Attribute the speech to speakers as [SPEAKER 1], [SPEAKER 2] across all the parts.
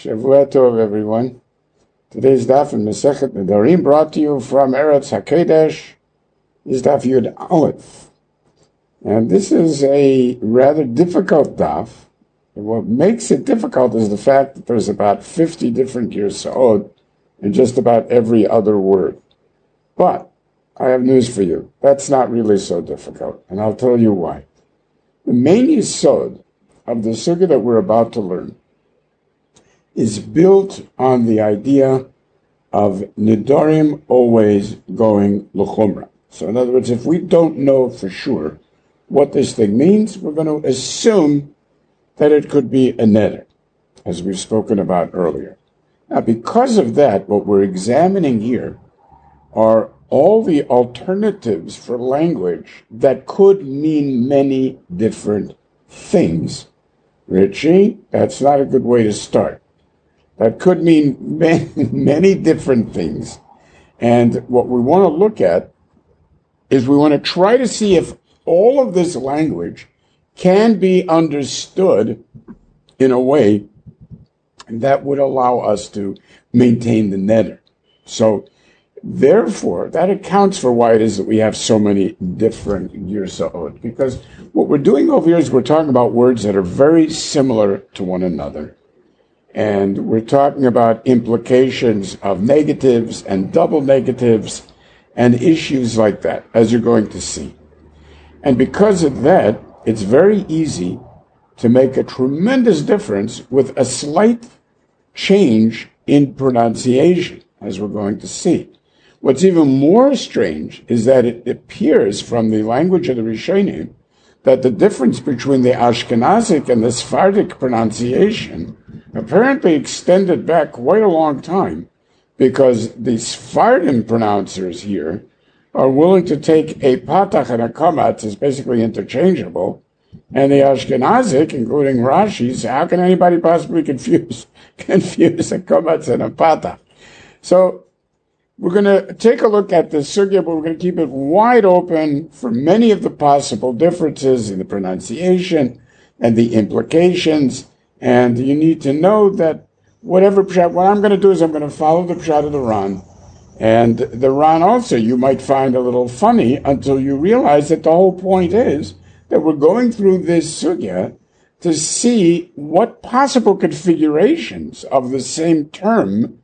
[SPEAKER 1] Shavua Tov, everyone. Today's daf in Masechet Nedarim, brought to you from Eretz HaKodesh, is daf Yud Aleph. And this is a rather difficult daf. And what makes it difficult is the fact that there's about 50 different Girsa'ot in just about every other word. But I have news for you. That's not really so difficult, and I'll tell you why. The main yesod of the sugya that we're about to learn is built on the idea of Nedarim always going l'chumra. So in other words, if we don't know for sure what this thing means, we're going to assume that it could be a neder, as we've spoken about earlier. Now, because of that, what we're examining here are all the alternatives for language that could mean many different things. Richie, that's not a good way to start. That could mean many different things. And what we want to look at is we want to try to see if all of this language can be understood in a way that would allow us to maintain the neder. So, therefore, that accounts for why it is that we have so many different girsa'ot. Because what we're doing over here is we're talking about words that are very similar to one another. And we're talking about implications of negatives and double negatives and issues like that, as you're going to see. And because of that, it's very easy to make a tremendous difference with a slight change in pronunciation, as we're going to see. What's even more strange is that it appears from the language of the Rishonim that the difference between the Ashkenazic and the Sephardic pronunciation apparently extended back quite a long time, because the Sephardim pronouncers here are willing to take a patach and a kamatz as basically interchangeable, and the Ashkenazic, including Rashi, say, how can anybody possibly confuse a kamatz and a patach? So we're going to take a look at this sugya, but we're going to keep it wide open for many of the possible differences in the pronunciation and the implications. And you need to know that whatever pshat, what I'm going to do is I'm going to follow the pshat of the Ran. And the Ran also you might find a little funny until you realize that the whole point is that we're going through this sugya to see what possible configurations of the same term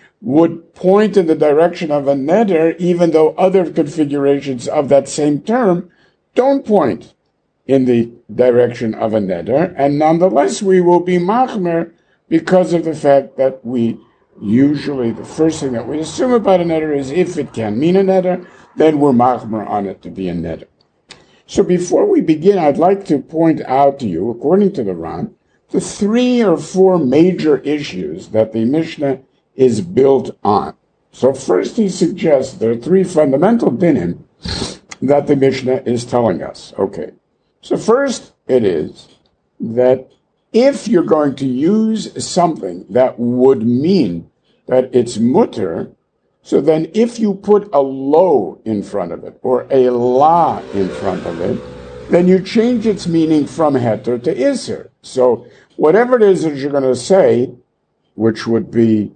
[SPEAKER 1] would point in the direction of a neder, even though other configurations of that same term don't point in the direction of a neder, and nonetheless we will be machmer because of the fact that we usually, the first thing that we assume about a neder is if it can mean a neder, then we're machmer on it to be a neder. So before we begin, I'd like to point out to you, according to the Ran, the 3 or 4 major issues that the Mishnah is built on. So first he suggests there are 3 fundamental dinim that the Mishnah is telling us. Okay. So first it is that if you're going to use something that would mean that it's mutter, so then if you put a lo in front of it or a la in front of it, then you change its meaning from heter to iser. So whatever it is that you're going to say, which would be,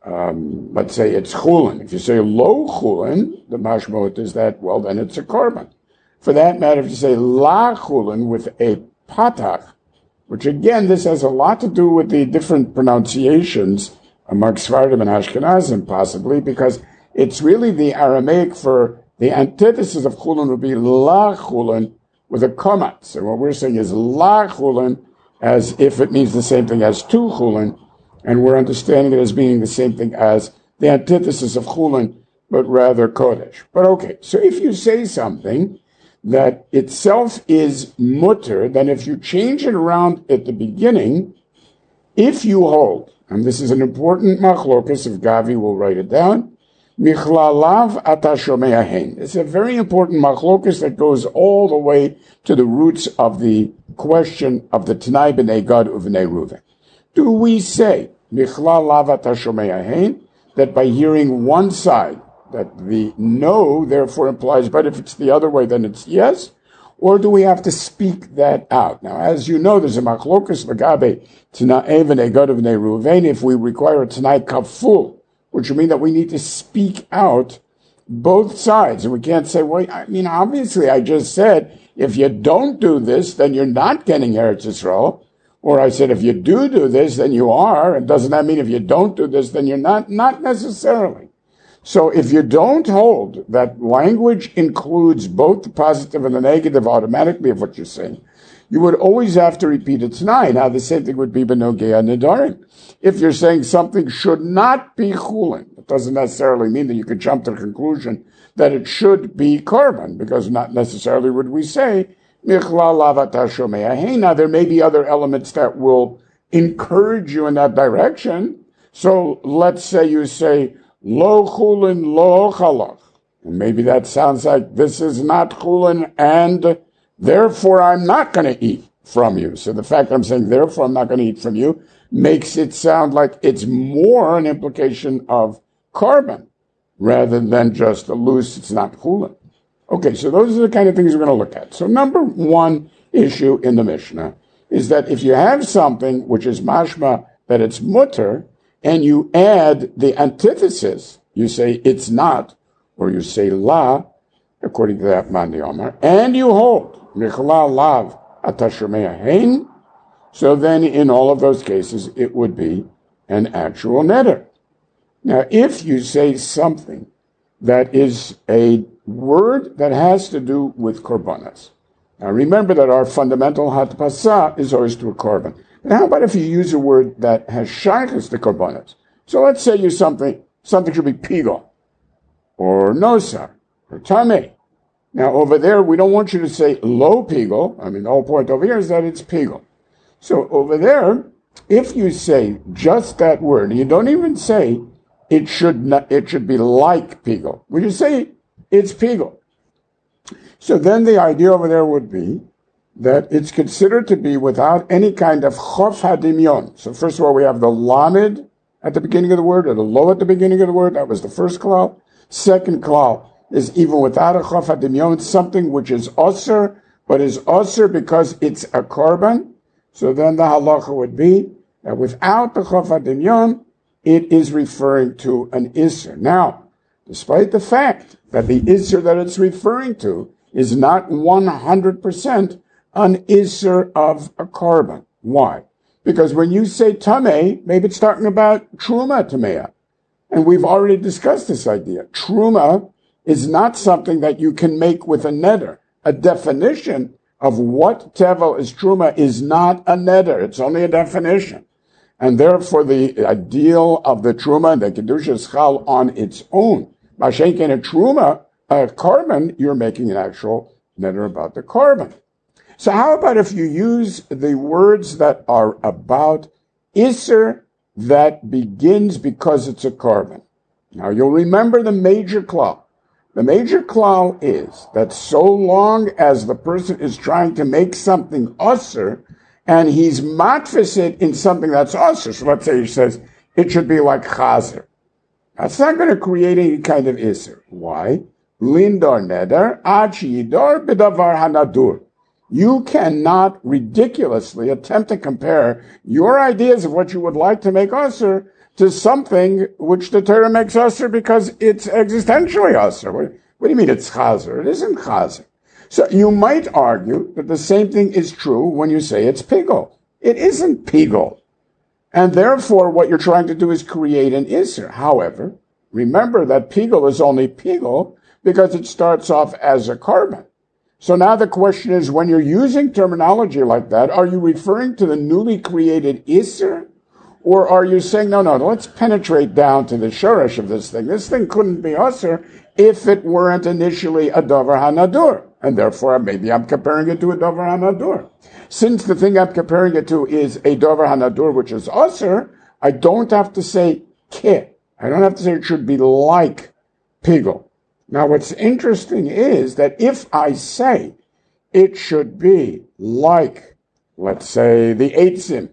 [SPEAKER 1] let's say it's chulin. If you say lo chulin, the mashmot is that, well, then it's a korban. For that matter, if you say la chulin with a patach, which again, this has a lot to do with the different pronunciations among Sephardim and Ashkenazim, possibly, because it's really the Aramaic for the antithesis of chulin would be la chulin with a komat. So what we're saying is la chulin as if it means the same thing as tu chulin, and we're understanding it as meaning the same thing as the antithesis of chulin, but rather kodesh. But okay, so if you say something that itself is mutter, then if you change it around at the beginning, if you hold, and this is an important machlokas, if Gavi will write it down, michlalav ata shomea hein. It's a very important machlokas that goes all the way to the roots of the question of the Tanai b'nei Gad u'v'nei Reuven. Do we say michlalav ata shomea hein, that by hearing one side, that the no therefore implies, but if it's the other way, then it's yes? Or do we have to speak that out? Now, as you know, there's a machlokas l'gabe t'na'eh v'nei gad v'nei Reuven if we require a t'nai kaful, which would mean that we need to speak out both sides. And we can't say, well, I mean, obviously I just said, if you don't do this, then you're not getting Eretz Yisrael. Or I said, if you do this, then you are. And doesn't that mean if you don't do this, then you're not? Not necessarily. So if you don't hold that language includes both the positive and the negative automatically of what you're saying, you would always have to repeat it tonight. Now, the same thing would be Benogea Nedarim. If you're saying something should not be chulin, it doesn't necessarily mean that you could jump to the conclusion that it should be korban, because not necessarily would we say, Michlal lavata shomea. Hey, now there may be other elements that will encourage you in that direction. So let's say you say, Lo chulin, lo chalach. And maybe that sounds like this is not chulin, and therefore I'm not going to eat from you. So the fact that I'm saying therefore I'm not going to eat from you makes it sound like it's more an implication of korban rather than just a loose, it's not chulin. Okay, so those are the kind of things we're going to look at. So number one issue in the Mishnah is that if you have something which is mashma that it's mutter, and you add the antithesis, you say it's not, or you say la, according to that Mandi Omar, and you hold Michla lav atashomea hein, so then in all of those cases it would be an actual neder. Now, if you say something that is a word that has to do with korbanos, now remember that our fundamental hatpasa is always to a korban. But how about if you use a word that has shaykhs to korbanos? So let's say you something should be pigo, or nosar, or tameh. Now over there, we don't want you to say lo pigo. I mean, the whole point over here is that it's pigo. So over there, if you say just that word, and you don't even say it should be like pigo. We just say it's pigo. So then the idea over there would be that it's considered to be without any kind of chof hadimyon. So first of all, we have the lamed at the beginning of the word, or the lo at the beginning of the word. That was the first klal. Second klal is even without a chof hadimyon, something which is osir, but is osir because it's a korban. So then the halacha would be that without the chof hadimyon, it is referring to an isser. Now, despite the fact that the isser that it's referring to is not 100% an isser of a korban. Why? Because when you say tameh, maybe it's talking about truma tameah. And we've already discussed this idea. Truma is not something that you can make with a neder. A definition of what tevel is truma is not a neder. It's only a definition. And therefore the ideal of the truma and the kedusha is chal on its own. Mashenken a truma, a korban, you're making an actual neder about the korban. So how about if you use the words that are about Isser that begins because it's a korban? Now you'll remember the major klal. The major klal is that so long as the person is trying to make something Usser and he's matfis it in something that's Usser, so let's say he says it should be like Chazer. That's not going to create any kind of Isser. Why? Lindor neder, achi yidor b'davar hanadur. You cannot ridiculously attempt to compare your ideas of what you would like to make usher to something which the Torah makes usher because it's existentially usher. What do you mean it's chazer? It isn't chazer. So you might argue that the same thing is true when you say it's pigol. It isn't pigol. And therefore what you're trying to do is create an isser. However, remember that pigol is only pigol because it starts off as a korban. So now the question is, when you're using terminology like that, are you referring to the newly created Isser? Or are you saying, no, let's penetrate down to the shoresh of this thing. This thing couldn't be Isser if it weren't initially a Dover HaNadur. And therefore, maybe I'm comparing it to a Dover HaNadur. Since the thing I'm comparing it to is a Dover HaNadur, which is Isser, I don't have to say ke. I don't have to say it should be like pigel. Now, what's interesting is that if I say it should be like, let's say, the eitzim,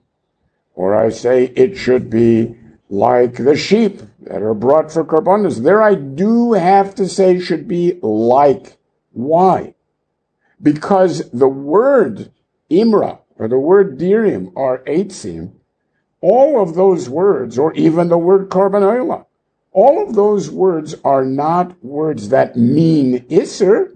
[SPEAKER 1] or I say it should be like the sheep that are brought for korbanos, there I do have to say should be like. Why? because the word imra or the word dirim or eitzim, all of those words, or even the word korban oila, all of those words are not words that mean isser.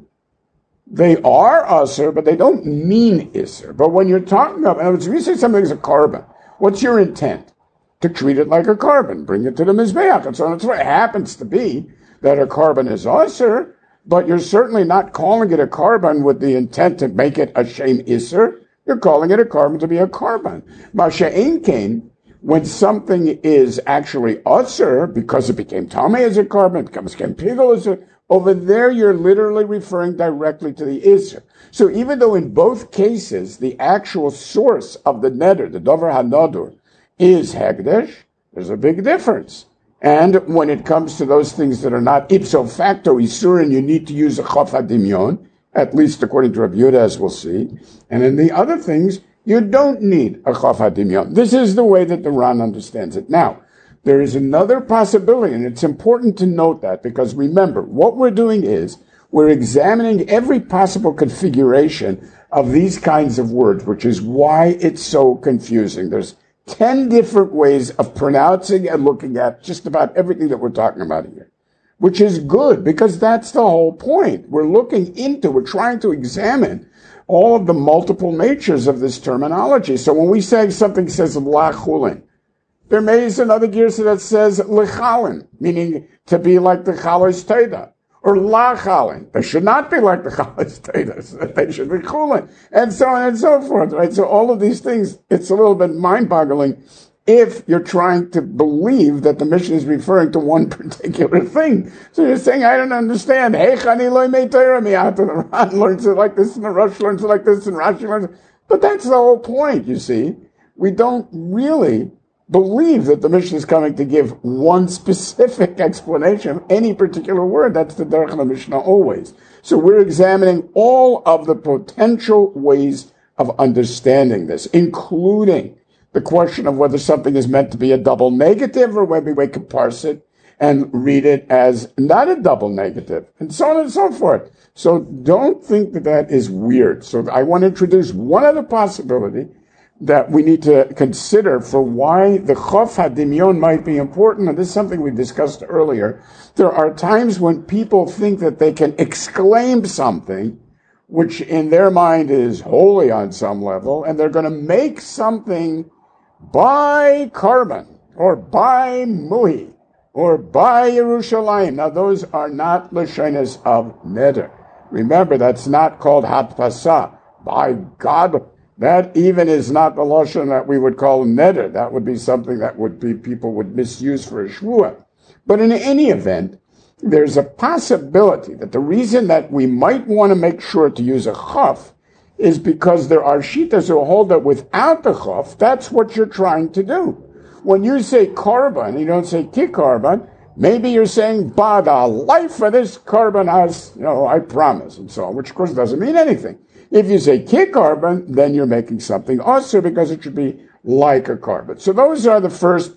[SPEAKER 1] They are usser, but they don't mean isser. But when you're talking about, in other words, if you say something is a korban, what's your intent? To treat it like a korban, bring it to the mizbeach, and so on. It's what it happens to be that a korban is usser, but you're certainly not calling it a korban with the intent to make it a shem isser. You're calling it a korban to be a korban. Masha'en kain, when something is actually usser because it became tameh as a korban, it became pigul as a, over there you're literally referring directly to the isser. So even though in both cases the actual source of the neder, the dover hanodur, is hekdesh, there's a big difference. And when it comes to those things that are not ipso facto isurin, you need to use a chaf hadimyon, at least according to Rabbi Yehuda, as we'll see. And in the other things, you don't need a chaf hadimyon. This is the way that the Ran understands it. Now, there is another possibility, and it's important to note that, because remember, what we're doing is we're examining every possible configuration of these kinds of words, which is why it's so confusing. There's 10 different ways of pronouncing and looking at just about everything that we're talking about here, which is good because that's the whole point. We're trying to examine all of the multiple natures of this terminology. So when we say something says lachulin, there may be another girsa that says lechalin, meaning to be like the chalos teda. Or lachalin. They should not be like the chalos teda. They should be chulin. And so on and so forth, right? So all of these things, it's a little bit mind-boggling if you're trying to believe that the Mishnah is referring to one particular thing. So you're saying, I don't understand. Hey, chani loy mei Torah miyata. The Ran learns it like this, and the Rosh learns it like this, and Rashi learns it. But that's the whole point, you see. We don't really believe that the Mishnah is coming to give one specific explanation of any particular word. That's the derech of the Mishnah always. So we're examining all of the potential ways of understanding this, including the question of whether something is meant to be a double negative or whether we can parse it and read it as not a double negative, and so on and so forth. So don't think that that is weird. So I want to introduce one other possibility that we need to consider for why the chaf hadimyon might be important, and this is something we discussed earlier. There are times when people think that they can exclaim something which in their mind is holy on some level, and they're going to make something by Karban, or by Muhi, or by Yerushalayim. Now those are not Lashonos of Neder. Remember, that's not called Hatpasa. By God, that even is not the Lashon that we would call Neder. That would be something that would be people would misuse for a Shvuah. But in any event, there's a possibility that the reason that we might want to make sure to use a chaf is because there are shitas who hold that without the chaf, that's what you're trying to do. When you say korban, you don't say ki korban. Maybe you're saying, the life for this korban has, I promise, and so on, which of course doesn't mean anything. If you say ki korban, then you're making something also because it should be like a korban. So those are the first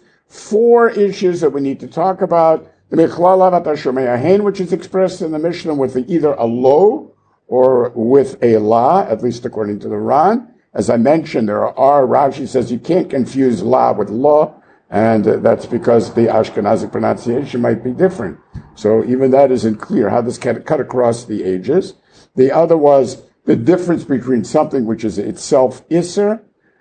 [SPEAKER 1] 4 issues that we need to talk about. The michlal avat hashomei hein, which is expressed in the Mishnah with either a lo or with a la, at least according to the Ran. As I mentioned, Rashi says you can't confuse la with la, and that's because the Ashkenazic pronunciation might be different. So even that isn't clear how this can cut across the ages. The other was the difference between something which is itself Isser,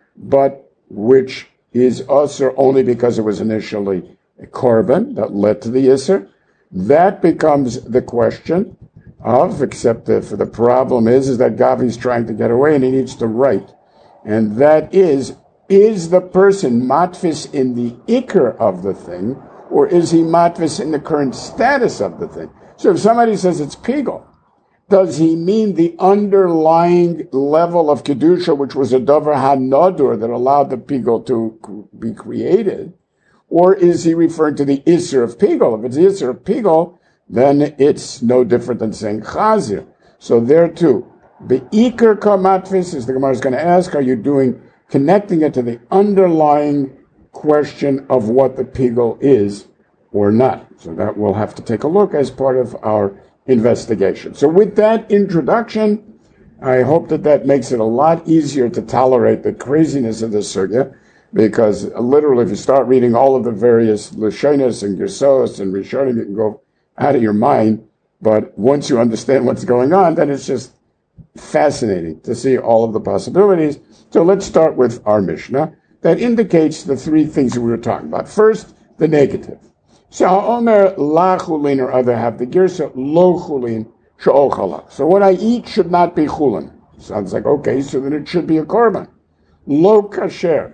[SPEAKER 1] but which is Usser only because it was initially a korban that led to the Isser. That becomes the question of, except for the problem is that Gavi's trying to get away and he needs to write. And that is the person matfis in the ikr of the thing, or is he matfis in the current status of the thing? So if somebody says it's pigul, does he mean the underlying level of kedusha, which was a davar hanodur that allowed the pigul to be created, or is he referring to the isser of pigul? If it's the isser of pigul, then it's no different than saying chazir. So there too, beikar kamatvis, as the Gemara is going to ask, are you connecting it to the underlying question of what the pigul is or not? So that we'll have to take a look as part of our investigation. So with that introduction, I hope that makes it a lot easier to tolerate the craziness of the sugya, because literally if you start reading all of the various Lashonos and Gersos and Rishonim, you can go out of your mind. But once you understand what's going on, then it's just fascinating to see all of the possibilities. So let's start with our Mishnah that indicates the three things that we were talking about. First, the negative. So Omer la chulin, or other have the girsa lo chulin she'ochala. So what I eat should not be chulin. Sounds like, okay, so then it should be a korban. Lo kasher,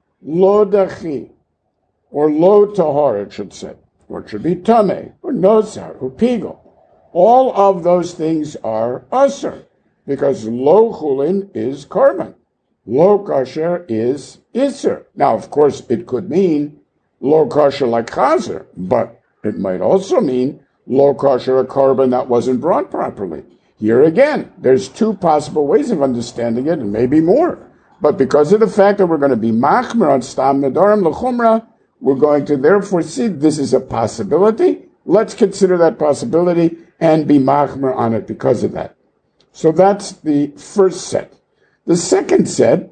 [SPEAKER 1] lo dachi, or lo tahor, it should say. Or it should be tameh, or nosar, or pigel. All of those things are asur, because lo chulin is korban. Lo kasher is isur. Now, of course, it could mean lo kasher like chazer, but it might also mean lo kasher, a korban that wasn't brought properly. Here again, there's two possible ways of understanding it, and maybe more. But because of the fact that we're going to be machmer on stam nedarim l'chumra, we're going to therefore see this is a possibility. Let's consider that possibility and be machmer on it because of that. So that's the first set. The second set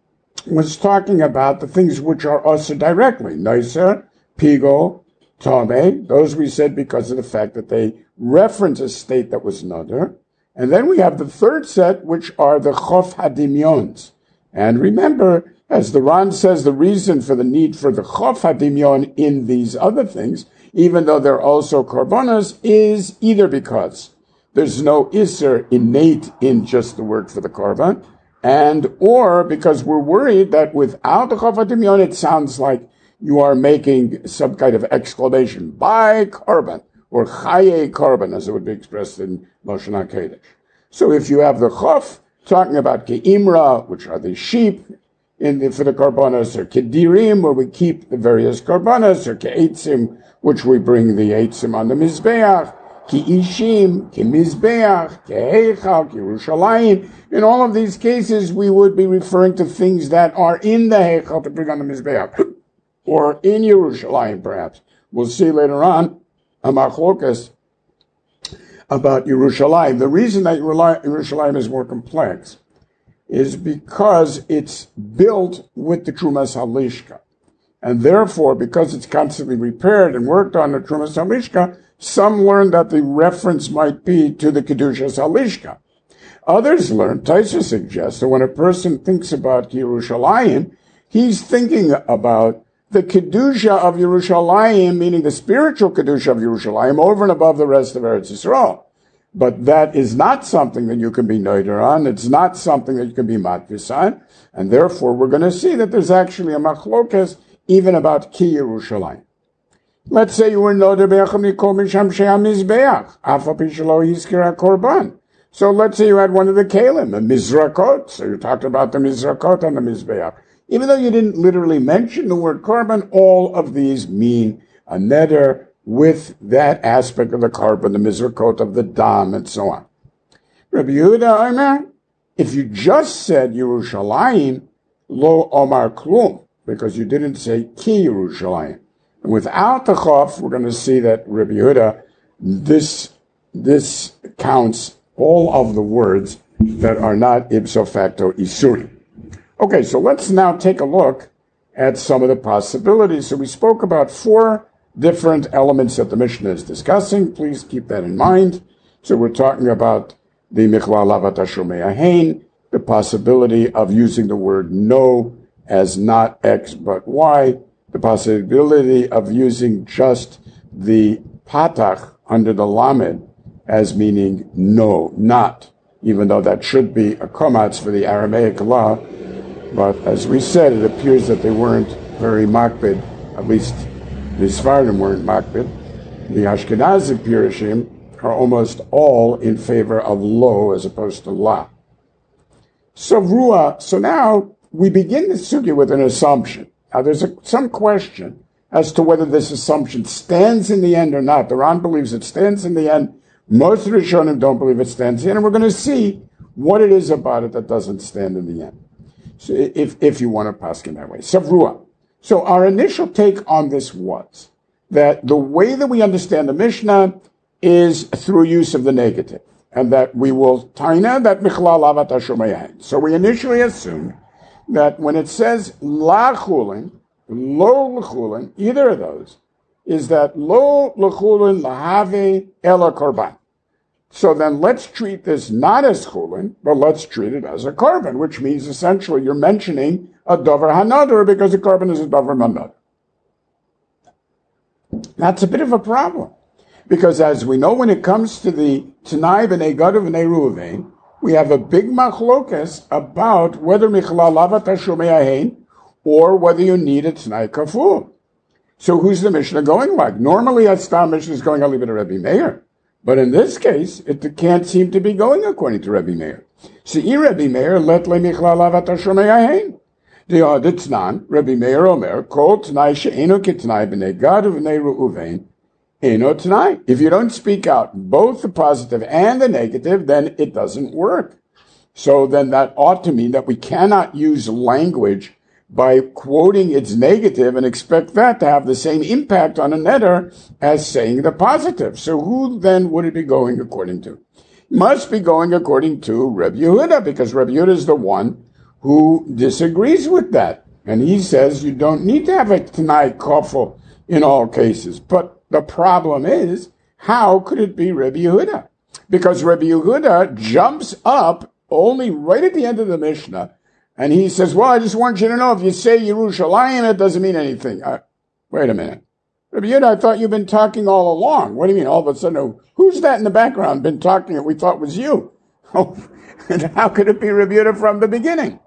[SPEAKER 1] was talking about the things which are also directly. Noiser, pigo, tome. Those we said because of the fact that they reference a state that was nodar. And then we have the third set, which are the chof hadimyons. And remember, as the Ran says, the reason for the need for the chof hadimyon in these other things, even though they're also korbanos, is either because there's no iser innate in just the word for the korban, and or because we're worried that without the chof hadimyon, it sounds like you are making some kind of exclamation by korban, or chaye korban, as it would be expressed in Lashon HaKodesh. So if you have the chof talking about ke'imra, which are the sheep for the korbanos, or kedirim, where we keep the various korbanos, or ke'etzim, which we bring the eitzim on the mizbeach, ke'ishim, ke'mizbeach, ke'heichal, ke'Yerushalayim. In all of these cases, we would be referring to things that are in the heichal to bring on the mizbeach, or in Yerushalayim, perhaps. We'll see later on a machlokas about Yerushalayim. The reason that Yerushalayim is more complex is because it's built with the Trumas Halishka. And therefore, because it's constantly repaired and worked on the Trumas Halishka, some learn that the reference might be to the Kedushas Halishka. Others learn, Taisa suggests, that when a person thinks about Yerushalayim, he's thinking about the Kedusha of Yerushalayim, meaning the spiritual Kedusha of Yerushalayim, over and above the rest of Eretz Yisrael. But that is not something that you can be noider on. It's not something that you can be matvis on. And therefore, we're going to see that there's actually a machlokes even about Ki Yerushalayim. Let's say you were noider be'acham nikol misham she'am mizbeach, afa pishalo yizkira korban. So let's say you had one of the kelim, a mizrakot. So you talked about the mizrakot on the mizbeach. Even though you didn't literally mention the word korban, all of these mean a neder with that aspect of the korban, the mizrakot of the dam, and so on. Rabbi Yehuda Omer, if you just said Yerushalayim, lo omar klum, because you didn't say ki Yerushalayim. And without the chof, we're going to see that Rabbi Yehuda, this counts all of the words that are not ipso facto isuri. Okay, so let's now take a look at some of the possibilities. So we spoke about 4 different elements that the Mishnah is discussing. Please keep that in mind. So we're talking about the Michla Lavat Hashomei Ahain, the possibility of using the word no as not X but Y, the possibility of using just the patach under the lamed as meaning no, not, even though that should be a komatz for the Aramaic law. But as we said, it appears that they weren't very makbid, at least the Sfardim weren't makbid. The Ashkenazi Pirushim are almost all in favor of lo as opposed to la. So now we begin the sugya with an assumption. Now there's some question as to whether this assumption stands in the end or not. The Ran believes it stands in the end. Most of the Rishonim don't believe it stands in the end, and we're going to see what it is about it that doesn't stand in the end. So if you want to paskin that way. Savrua. So our initial take on this was that the way that we understand the Mishnah is through use of the negative. and that we will taina that michlal lavat hashomayahin. So we initially assumed that when it says la chulin, lo l'chulin, either of those, is that lo l'chulin lahave ela korban. So then let's treat this not as chulin, but let's treat it as a korban, which means essentially you're mentioning a davar hanadar because a korban is a davar hanadar. That's a bit of a problem, because as we know, when it comes to the Tanai b'nei Gad v'nei Reuven, we have a big machlokas about whether michlal lavat hashomeyahin or whether you need a Tanai kafur. So who's the Mishnah going like? Normally, Stam Mishnah is going Alibid Rebbe Meir. But in this case, it can't seem to be going according to Rebbe Meir. See, Rebbe Meir, let le michlal lavat hashomeyahin. The Aditnan, Rebbe Meir Omer, Kol Tanai she'eno kitnai b'nei Gad v'nei Reuven, eno Tanai. If you don't speak out both the positive and the negative, then it doesn't work. So then that ought to mean that we cannot use language by quoting its negative and expect that to have the same impact on a netter as saying the positive. So who then would it be going according to? It must be going according to Reb Yehuda, because Reb Yehuda is the one who disagrees with that. And he says you don't need to have a Tanai kafel in all cases. But the problem is, how could it be Reb Yehuda? Because Reb Yehuda jumps up only right at the end of the Mishnah, and he says, well, I just want you to know, if you say Yerushalayim, it doesn't mean anything. Wait a minute. Rabbi Yehuda, I thought you've been talking all along. What do you mean, all of a sudden? Who's that in the background been talking that we thought was you? Oh, and how could it be Rabbi Yehuda from the beginning?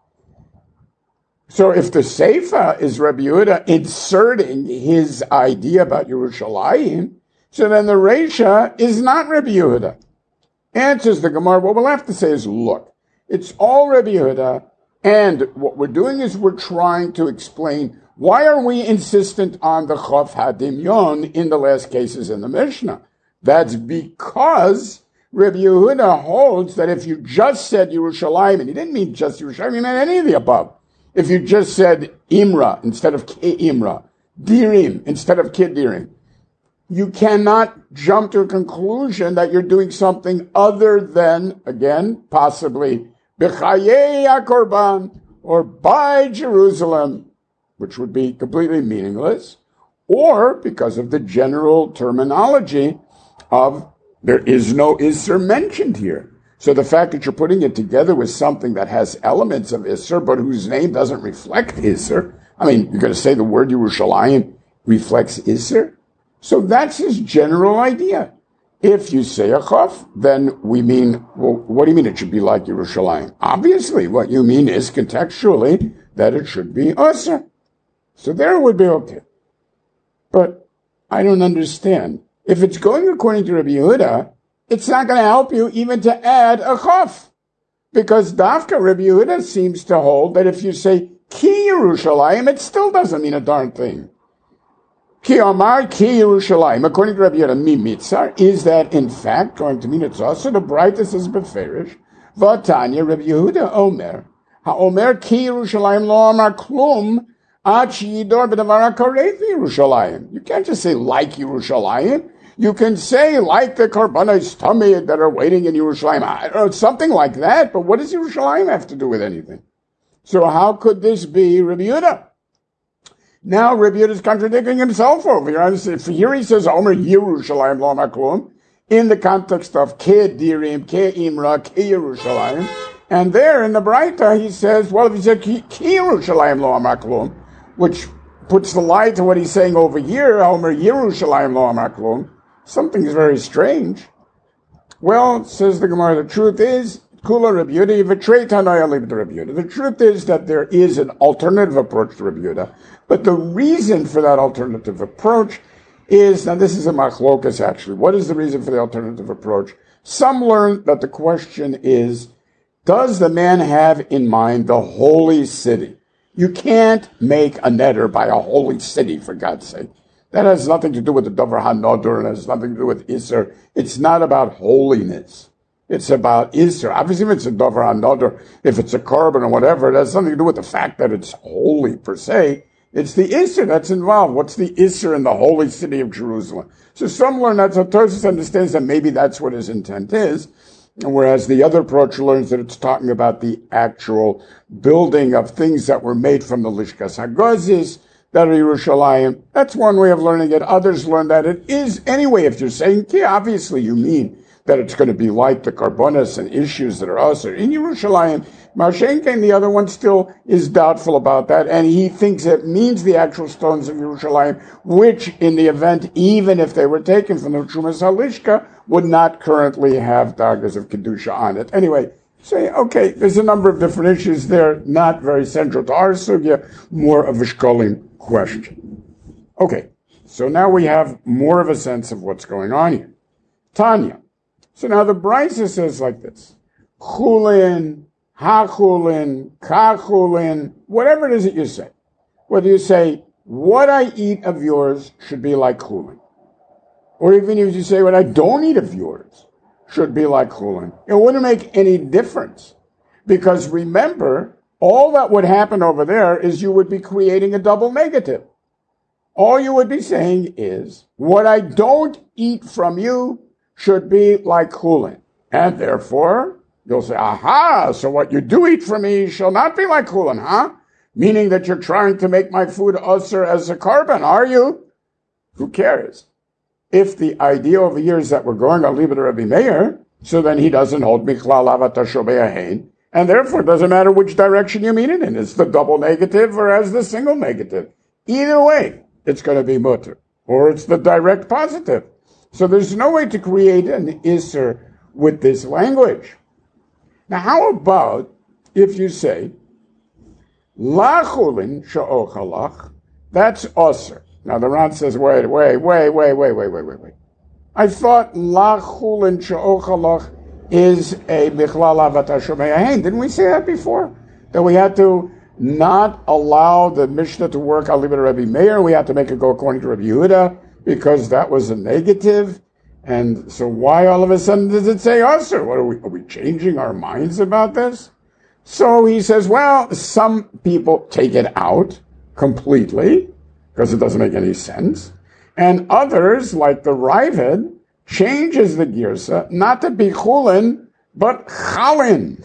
[SPEAKER 1] So if the Seifa is Rabbi Yehuda inserting his idea about Yerushalayim, so then the Reisha is not Rabbi Yehuda. Answers the Gemara, what we'll have to say is, look, it's all Rabbi Yehuda, and what we're doing is we're trying to explain why are we insistent on the Chof HaDimyon in the last cases in the Mishnah. That's because Rabbi Yehuda holds that if you just said Yerushalayim, and he didn't mean just Yerushalayim, he meant any of the above. If you just said Imra instead of Imra, Dirim instead of Kidirim, you cannot jump to a conclusion that you're doing something other than, again, possibly B'chayei HaKorban, or by Jerusalem, which would be completely meaningless, or because of the general terminology of there is no Isser mentioned here. So the fact that you're putting it together with something that has elements of Isser, but whose name doesn't reflect Isser, I mean, you're going to say the word Yerushalayim reflects Isser? So that's his general idea. If you say a chaf, then we mean, well, what do you mean it should be like Yerushalayim? Obviously, what you mean is contextually that it should be Asr. So there it would be okay. But I don't understand. If it's going according to Rabbi Yehuda, it's not going to help you even to add a chaf. Because Dafka Rabbi Yehuda seems to hold that if you say Ki Yerushalayim, it still doesn't mean a darn thing. Ki Amar Ki Yerushalayim, according to Rabbi Yehuda, Mi Mitzar, is that in fact going to mean it's also the brightest is Beferish. Vatanya Rabbi Yehuda Omer. HaOmer Ki Yerushalayim lo Amar Klum Ad Sheyidor B'davar HaKarei Yerushalayim. You can't just say like Yerushalayim. You can say like the Karbanos Tamid that are waiting in Yerushalayim. Or something like that, but what does Yerushalayim have to do with anything? So how could this be Rabbi Yehuda? Now Rabbi Yehuda is contradicting himself over here. Here he says, Omer Yerushalayim lo maklum, in the context of Ke Dirim, Ke Imra, Ke Yerushalayim. And there in the Braita he says, well, if he said Ke Yerushalayim lo maklum, which puts the lie to what he's saying over here, Omer Yerushalayim lo maklum, something is very strange. Well, says the Gemara, the truth is, Kula Rabbi Yehuda, the truth is that there is an alternative approach to Rabbi Yehuda, but the reason for that alternative approach is, now this is a machlokas actually, what is the reason for the alternative approach? Some learn that the question is, does the man have in mind the holy city? You can't make a netter by a holy city, for God's sake. That has nothing to do with the Davar HaNodur, and has nothing to do with Isser. It's not about holiness. It's about Isser. Obviously, if it's a Davar HaNodur, if it's a korban or whatever, it has something to do with the fact that it's holy per se. It's the Isser that's involved. What's the Isser in the holy city of Jerusalem? So some learn that, so Tosfos understands that maybe that's what his intent is, whereas the other approach learns that it's talking about the actual building of things that were made from the Lishkas HaGozis, that are Yerushalayim. That's one way of learning it. Others learn that it is anyway. If you're saying, obviously you mean that it's going to be like the Karbonos and issues that are also in Yerushalayim. Mashenka and the other one still is doubtful about that, and he thinks it means the actual stones of Yerushalayim, which in the event, even if they were taken from the Trumas HaLishka, would not currently have dagas of Kedusha on it. Anyway, say, okay, there's a number of different issues there, not very central to our sugya, more of a shkolim question. Okay, so now we have more of a sense of what's going on here. Tanya. So now the Brisa says like this: Chulin, ha-chulin, ka-chulin, whatever it is that you say. Whether you say, what I eat of yours should be like chulin. Or even if you say, what I don't eat of yours should be like chulin. It wouldn't make any difference. Because remember, all that would happen over there is you would be creating a double negative. All you would be saying is, what I don't eat from you should be like chulin. And therefore, you'll say, aha, so what you do eat from me shall not be like chulin, huh? Meaning that you're trying to make my food usher as a carbon, are you? Who cares? If the idea over here is that we're going on Liber Rabbi Meir, so then he doesn't hold Michlal Avata Shobei Hain, and therefore it doesn't matter which direction you mean it in. It's the double negative or as the single negative. Either way, it's going to be mutter, or it's the direct positive. So there's no way to create an Isser with this language. Now how about if you say, Lachulin sha'ochalach, that's Osir. Now the Ran says, wait. I thought Lachulin sha'ochalach is a Michlal Avata Shomei Hain. Didn't we say that before? That we had to not allow the Mishnah to work on Liber Rabbi Meir. We had to make it go according to Rabbi Yehuda because that was a negative. And so why all of a sudden does it say Osir? What are we changing our minds about this? So he says, well, some people take it out completely because it doesn't make any sense. And others, like the Ravid, changes the girsa, not to be chulin, but chalin.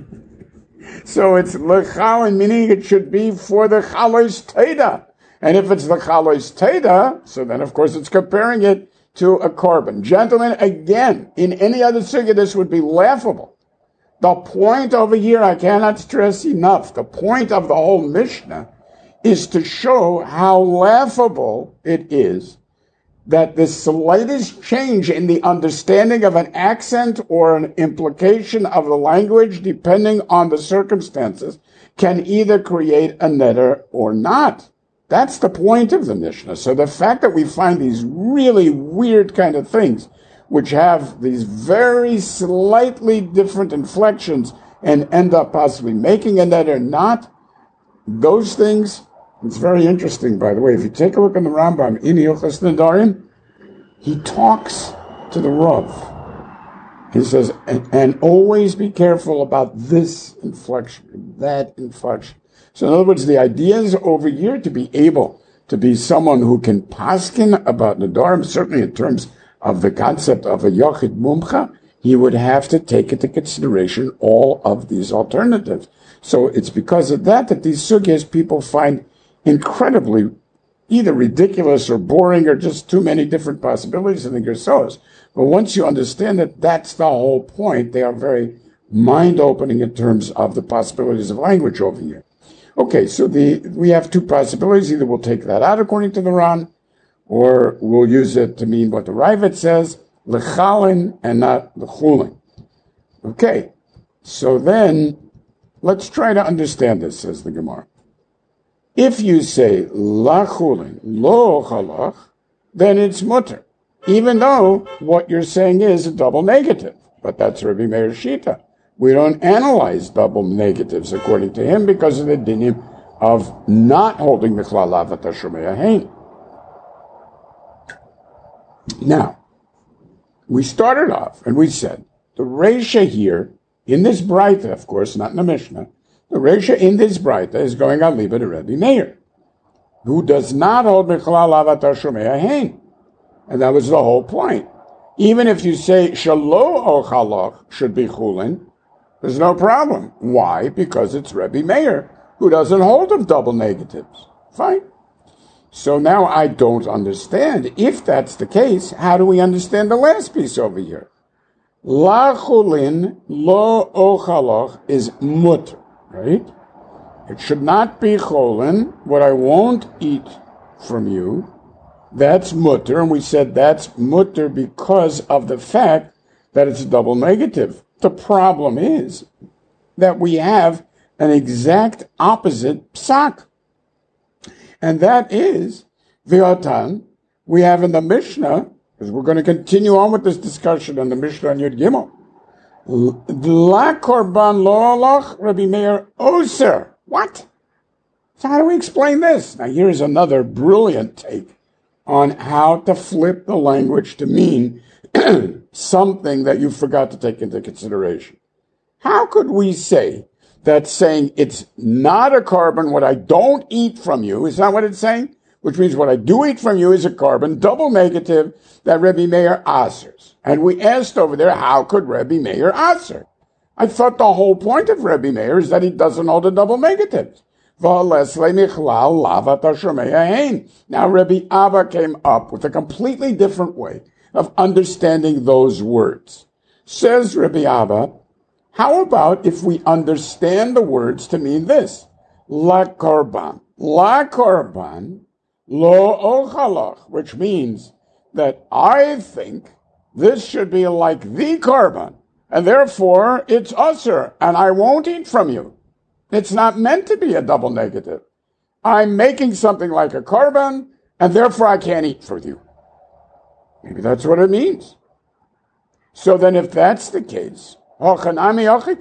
[SPEAKER 1] So it's lechalin, meaning it should be for the chalois teda. And if it's the chalois teda, so then of course it's comparing it to a carbon. Gentlemen, again, in any other sugya this would be laughable. The point over here, I cannot stress enough, the point of the whole Mishnah is to show how laughable it is that the slightest change in the understanding of an accent or an implication of the language, depending on the circumstances, can either create a neder or not. That's the point of the Mishnah. So the fact that we find these really weird kind of things, which have these very slightly different inflections and end up possibly making a neder or not, those things, it's very interesting, by the way. If you take a look in the Rambam, in Hilchos Nedarim, he talks to the Rav. He says, and always be careful about this inflection, that inflection. So in other words, the idea is over here to be able to be someone who can paskin about Nedarim, certainly in terms of the concept of a Yochid Mumcha, he would have to take into consideration all of these alternatives. So it's because of that these sugyas people find incredibly either ridiculous or boring or just too many different possibilities in the Gersos. But once you understand that that's the whole point, they are very mind-opening in terms of the possibilities of language over here. Okay, so we have two possibilities. Either we'll take that out according to the Ran, or we'll use it to mean what the Ravid says, lechalin and not lechulin. Okay, so then let's try to understand this, says the Gemara. If you say lachulin, lo chalach, then it's mutter, even though what you're saying is a double negative. But that's Rabbi Meir Shita. We don't analyze double negatives according to him because of the dinim of not holding Michlal Avata Shomei Hain. Now, we started off and we said the Reisha here in this Braita, of course, not in the Mishnah, the Reisha in this Braita is going on Liber to Rabbi Meir. who does not hold Michlal Lav Atar Shomei Hein. And that was the whole point. Even if you say Shalo Ochaloch should be Chulin, there's no problem. Why? Because it's Rebbe Meir, who doesn't hold of double negatives. Fine. So now I don't understand. If that's the case, how do we understand the last piece over here? La Chulin Lo Ochaloch is mutter, right? It should not be Chulin, what I won't eat from you. That's mutter, and we said that's mutter because of the fact that it's double negative. The problem is that we have an exact opposite psak. And that is, V'otan, we have in the Mishnah, because we're going to continue on with this discussion on the Mishnah on Yud Gimel, La korban lo alach Rabbi Meir oser. What? So how do we explain this? Now here's another brilliant take on how to flip the language to mean something that you forgot to take into consideration. How could we say that saying it's not a korban, what I don't eat from you, is that what it's saying? Which means what I do eat from you is a korban, double negative, that Rebbe Meir asers. And we asked over there, how could Rebbe Meir aser? I thought the whole point of Rebbe Meir is that he doesn't hold a double negative. Now Rebbe Abba came up with a completely different way of understanding those words. Says Rebbe Abba, how about if we understand the words to mean this? La korban. La korban lo ochalach, which means that I think this should be like the korban, and therefore it's usher, and I won't eat from you. It's not meant to be a double negative. I'm making something like a korban, and therefore I can't eat from you. Maybe that's what it means. So then if that's the case, when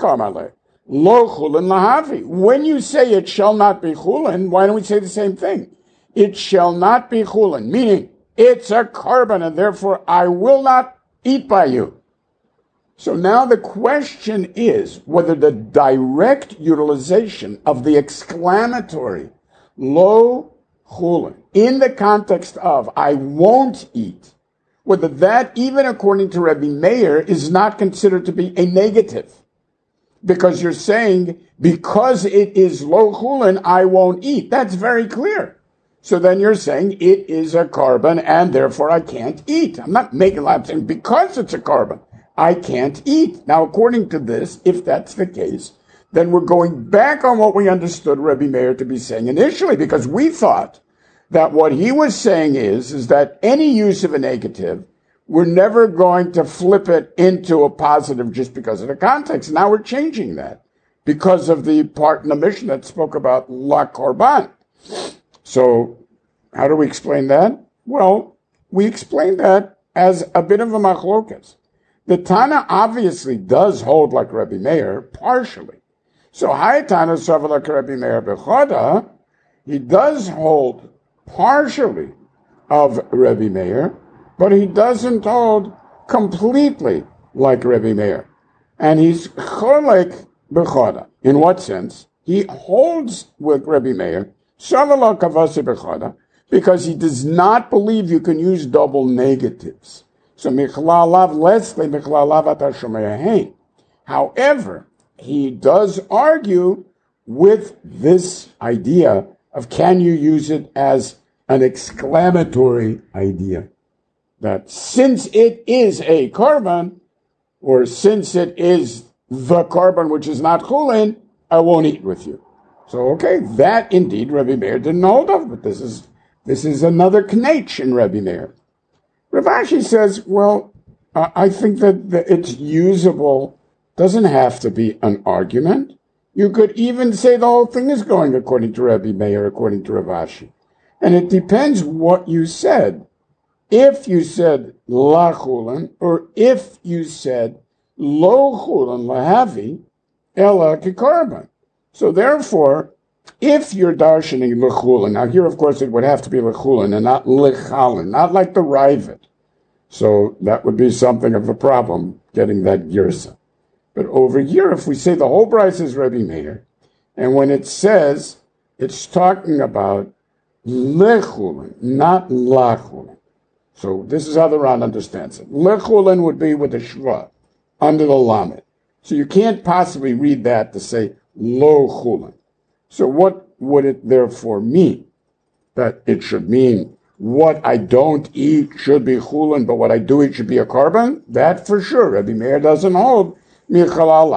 [SPEAKER 1] you say it shall not be chulin, why don't we say the same thing? It shall not be chulin, meaning it's a korban, and therefore I will not eat by you. So now the question is whether the direct utilization of the exclamatory lo chulin in the context of I won't eat, whether that, even according to Rebbe Meir, is not considered to be a negative. Because you're saying, because it is lo chulin, I won't eat. That's very clear. So then you're saying it is a korban, and therefore I can't eat. I'm not making a lot of things because it's a korban. I can't eat. Now, according to this, if that's the case, then we're going back on what we understood Rebbe Meir to be saying initially, because we thought that what he was saying is that any use of a negative, we're never going to flip it into a positive just because of the context. Now we're changing that because of the part in the Mishnah that spoke about la korban. So how do we explain that? Well, we explain that as a bit of a machlokas. The Tana obviously does hold like Rebbe Meir, partially. So Hayatana Savala Rebbe Meir Bechoda, he does hold partially of Rebbe Meir, but he doesn't hold completely like Rebbe Meir. And he's Cholek Bechoda. In what sense? He holds with Rebbe Meir, Savala Kavasi Bechoda, because he does not believe you can use double negatives. So Michlalav Leslie Michlalav Atar Shomei Hein. However, he does argue with this idea of can you use it as an exclamatory idea. That since it is a korban, or since it is the korban which is not chulin, I won't eat with you. So okay, that indeed Rebbe Meir didn't hold of, but this is another knetch in Rebbe Meir. Rav Ashi says, well, I think that it's usable, doesn't have to be an argument. You could even say the whole thing is going according to Rebbe Meir, according to Rav Ashi. And it depends what you said. If you said la chulin, or if you said lo chulin lahavi, ela kikorban. So therefore, if you're darshaning lechulin, now here of course it would have to be lechulin and not lechalin, not like the Ravid. So that would be something of a problem, getting that girsa. But over here, if we say the whole price is Rebbe Meir, and when it says, it's talking about lechulin, not lachulin. So this is how the Ran understands it. Lechulin would be with a shva under the lamed. So you can't possibly read that to say lo chulin. So what would it therefore mean? That it should mean what I don't eat should be chulin, but what I do eat should be a korban? That for sure. Rabbi Meir doesn't hold. And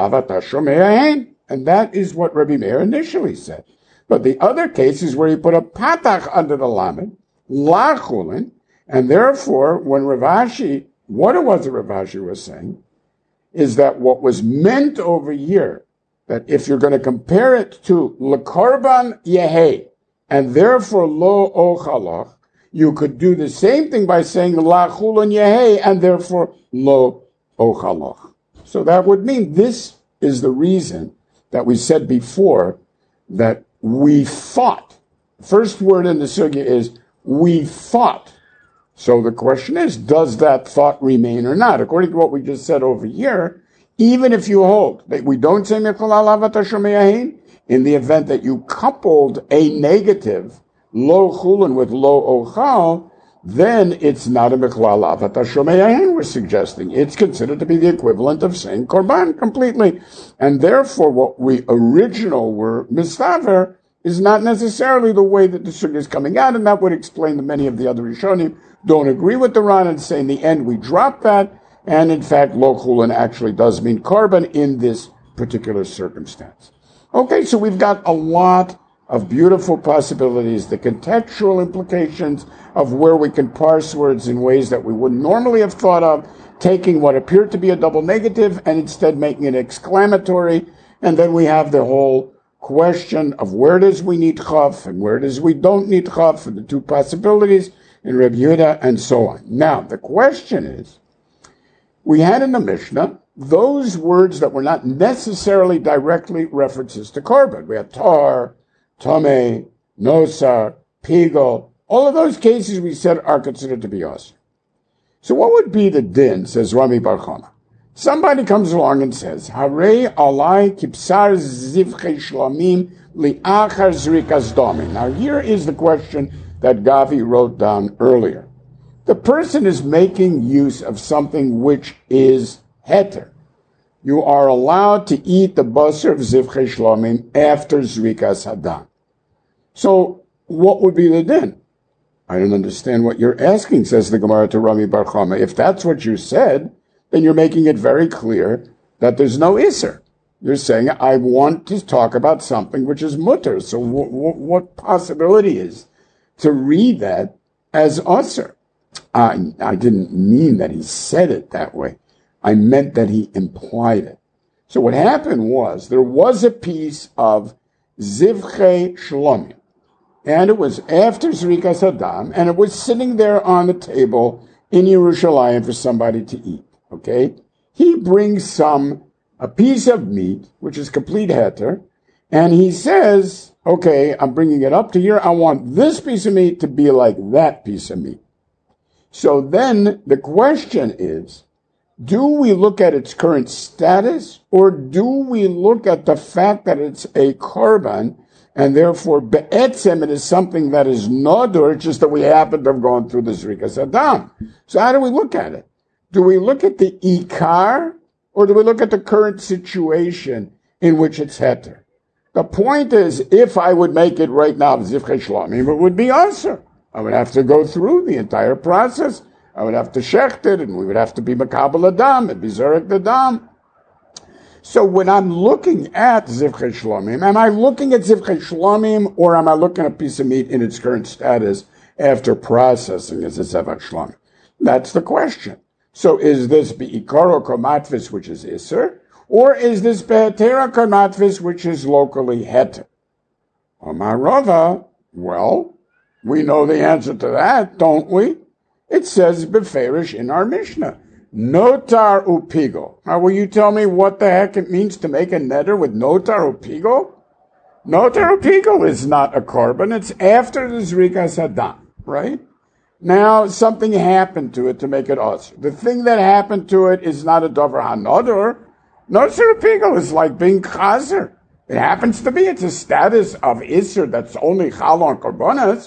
[SPEAKER 1] that is what Rabbi Meir initially said. But the other case is where you put a patach under the lamed, la chulin, and therefore when Rav Ashi, what it was that Rav Ashi was saying, is that what was meant over here, that if you're going to compare it to lekorban yehei, and therefore lo ochalach, you could do the same thing by saying la chulin yehei, and therefore lo ochalach. So that would mean this is the reason that we said before that we thought. The first word in the sugya is we thought. So the question is, does that thought remain or not? According to what we just said over here, even if you hold that we don't say Michal Alavat Hashem Yahin, in the event that you coupled a negative, lo chulin with lo ochal, then it's not a Michal Alavat Hashem Yahin we're suggesting. It's considered to be the equivalent of saying Korban completely. And therefore what we original were mistaver is not necessarily the way that the sugya is coming out, and that would explain that many of the other Rishonim don't agree with the Ran and say in the end we drop that, and in fact lo chulin actually does mean korban in this particular circumstance. Okay, so we've got a lot of beautiful possibilities, the contextual implications of where we can parse words in ways that we wouldn't normally have thought of, taking what appeared to be a double negative and instead making it exclamatory, and then we have the whole question of where does we need chaf and where does we don't need chaf, and the two possibilities in Reb Yehuda and so on. Now, the question is, we had in the Mishnah those words that were not necessarily directly references to korban. We had tar, tameh, nosar, pigol. All of those cases we said are considered to be us. So what would be the din, says Rami Bar Chana? Somebody comes along and says, Harei alai kipsar zivchei shlamim li'achar zrikas domin. Now here is the question that Gavi wrote down earlier. The person is making use of something which is heter. You are allowed to eat the basar of zivchei shlamim after zrikas hadam. So what would be the din? I don't understand what you're asking, says the Gemara to Rami Bar Chama. If that's what you said, then you're making it very clear that there's no iser. You're saying, I want to talk about something which is mutter. So what possibility is to read that as usher? I didn't mean that he said it that way. I meant that he implied it. So what happened was, there was a piece of zivchei shlomim, and it was after Zrikas Hadam, and it was sitting there on the table in Yerushalayim for somebody to eat. Okay? He brings a piece of meat, which is complete heter, and he says, okay, I'm bringing it up to here. I want this piece of meat to be like that piece of meat. So then the question is, do we look at its current status, or do we look at the fact that it's a korban, and therefore be'etzem it is something that is nodur, it's just that we happen to have gone through the Zrikas Hadam. So how do we look at it? Do we look at the ikar, or do we look at the current situation in which it's heter? The point is, if I would make it right now, zivchei shlamim, it would be answer. I would have to go through the entire process. I would have to shecht it, and we would have to be makabel adam, and be zerek the dam. So when I'm looking at zivchei shlamim, am I looking at zivchei shlamim, or am I looking at a piece of meat in its current status after processing as a zivchei shlamim? That's the question. So is this be'ikaro komatvis, which is iser, or is this be'etera komatvis, which is locally heter? Omar Rava, well, we know the answer to that, don't we? It says beferish in our Mishnah, notar upigo. Now, will you tell me what the heck it means to make a neder with notar upigo? Notar upigo is not a korban. It's after the Zrikas Hadam, right? Now, something happened to it to make it usher. The thing that happened to it is not a davar hanodor. Notar upigo is like being chazer. It happens to be, it's a status of iser that's only chal on korbanas.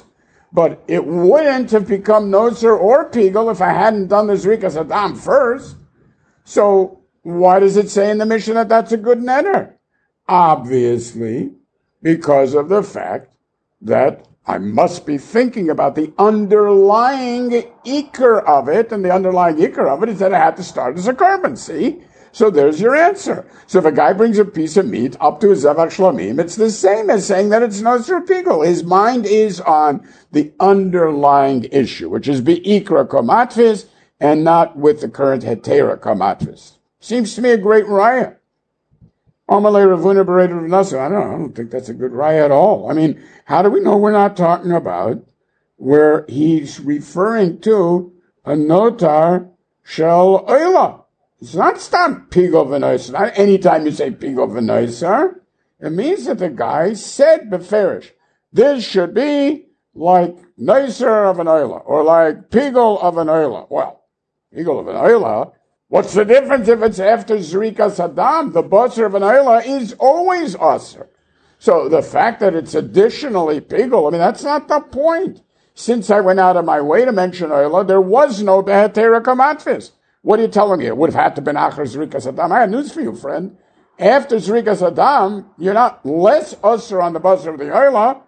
[SPEAKER 1] But it wouldn't have become Noser or Pigel if I hadn't done the Zrikas Adam first. So why does it say in the Mishnah that that's a good neder? Obviously, because of the fact that I must be thinking about the underlying ikar of it, and the underlying ikar of it is that I had to start as a carbon, see? So there's your answer. So if a guy brings a piece of meat up to a Zevach Shlamim, it's the same as saying that it's Noser Pigel. His mind is on the underlying issue, which is Be'ikra Komatvis, and not with the current Hetera Komatvis. Seems to me a great raya. Amalei Ravuna Bereit Rav Nasser. I don't think that's a good raya at all. I mean, how do we know we're not talking about where he's referring to a notar shel oila? It's not stam pigol v'noiser. Not anytime you say pigol v'noiser, it means that the guy said beferish, this should be like noiser of an oila, or like pigol of an oila. Well, pigol of an oila, what's the difference if it's after Zrikas Adam? The basar of an oila is always aser. So the fact that it's additionally pigol, I mean, that's not the point. Since I went out of my way to mention oila, there was no behetera kamatvis. What are you telling me? It would have had to be after Zrikas Adam. I have news for you, friend. After Zrikas Adam, you're not less usher on the basar of the oila.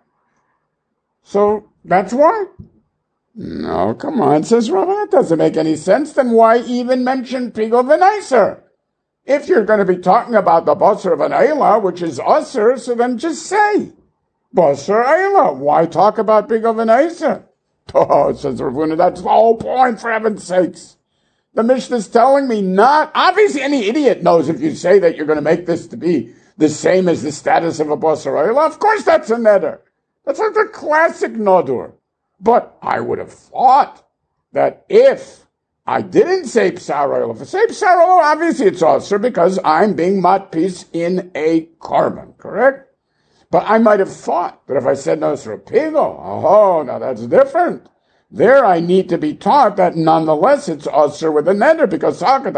[SPEAKER 1] So that's why. No, come on, says Rava, that doesn't make any sense. Then why even mention pigol v'naiser? If you're going to be talking about the basar of an oila, which is usher, so then just say basar oila. Why talk about pigol v'naiser? Oh, says Ravuna, that's the whole point, for heaven's sakes. The Mishnah is telling me not, obviously any idiot knows if you say that you're going to make this to be the same as the status of a basar oila, of course that's a neder. That's like the classic nodur. But I would have thought that if I didn't say psar oila, if I say psar oila, obviously it's also because I'm being matpis in a carbon, correct? But I might have thought that if I said Noser Pigol, oh, now that's different. There I need to be taught that nonetheless it's usher with a neder, because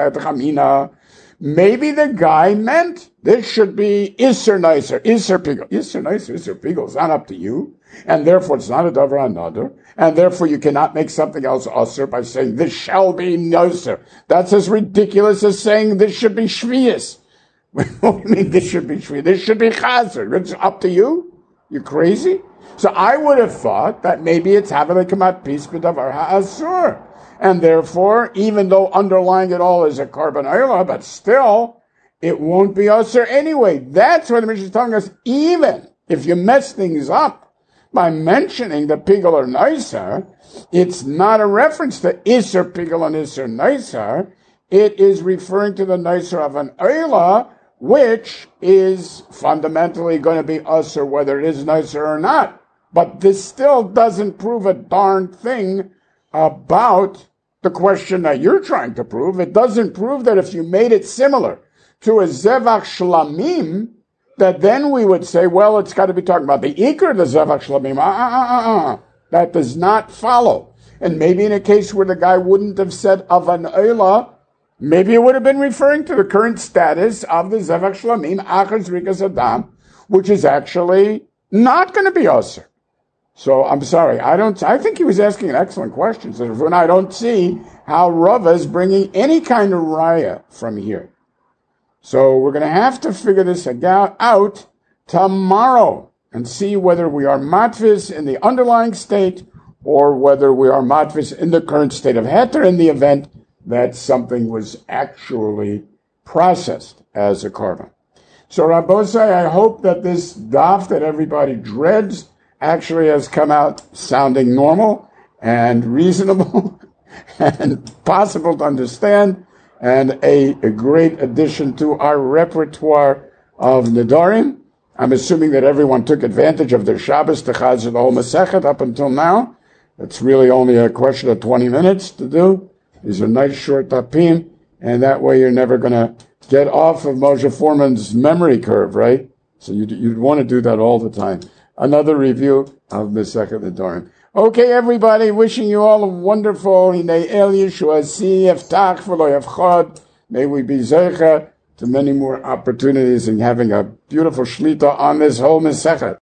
[SPEAKER 1] maybe the guy meant this should be Isser Nicer, Isser Pigol. Isser Nicer, Isser Pigol is not up to you, and therefore it's not a davar another, and therefore you cannot make something else usher by saying this shall be Nicer. That's as ridiculous as saying this should be Shvius. What do you mean this should be Shvius? This should be Chazer. It's up to you? You crazy? So I would have thought that maybe it's having a kamat piece b'davar ha'asur. And therefore, even though underlying it all is a carbon oila, but still, it won't be asur anyway. That's what the Mishnah is telling us. Even if you mess things up by mentioning the pigol or nicer, it's not a reference to iser pigol and iser nicer. It is referring to the nicer of an oila, which is fundamentally going to be asur whether it is nicer or not. But this still doesn't prove a darn thing about the question that you're trying to prove. It doesn't prove that if you made it similar to a Zevach Shlamim, that then we would say, well, it's got to be talking about the Iker, the Zevach Shlamim. That does not follow. And maybe in a case where the guy wouldn't have said of an Eila, maybe it would have been referring to the current status of the Zevach Shlamim, Achar Zrikas Adam, which is actually not going to be Osir. So I'm sorry, I think he was asking an excellent question. So when I don't see how Rava is bringing any kind of raya from here. So we're going to have to figure this out tomorrow and see whether we are matvis in the underlying state or whether we are matvis in the current state of heter in the event that something was actually processed as a carbon. So Rabbosai, I hope that this daf that everybody dreads actually has come out sounding normal and reasonable and possible to understand, and a great addition to our repertoire of Nedarim. I'm assuming that everyone took advantage of their Shabbos to Chazir the whole Masechet up until now. It's really only a question of 20 minutes to do. These are nice short tapim, and that way you're never going to get off of Moshe Foreman's memory curve, right? So you'd want to do that all the time. Another review of Masechet Nedarim. Okay, everybody, wishing you all a wonderful Hinei El Yeshua Si Eftach V'lo Yavchad. May we be zeicha to many more opportunities in having a beautiful shlita on this whole Masechet.